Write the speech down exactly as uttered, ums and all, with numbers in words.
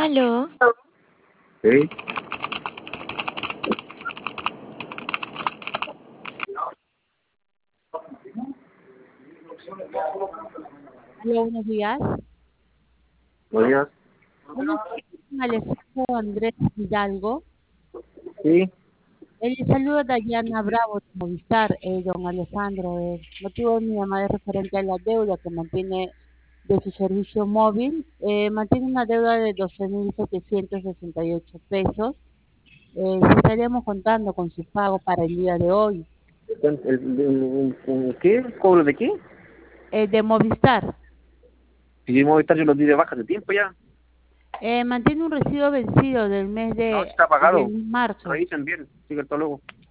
Aló. Sí. Hola, buenos días. Buenos días. Buenos días, con Alejandro Andrés Hidalgo. Sí. El saludo de Dayana Bravo de Movistar, eh, don Alejandro. El motivo de mi llamada es referente a la deuda que mantiene de su servicio móvil. Eh, mantiene una deuda de doce mil setecientos sesenta y ocho pesos. Eh, estaríamos contando con su pago para el día de hoy. ¿El, el, el- el- ¿Qué? ¿Cobro de qué? Eh, de Movistar. Si yo Movistar yo lo di de baja de tiempo ya. Eh, mantiene un recibo vencido del mes No, de, está pagado. del marzo. Revisen bien. Sigue hasta luego.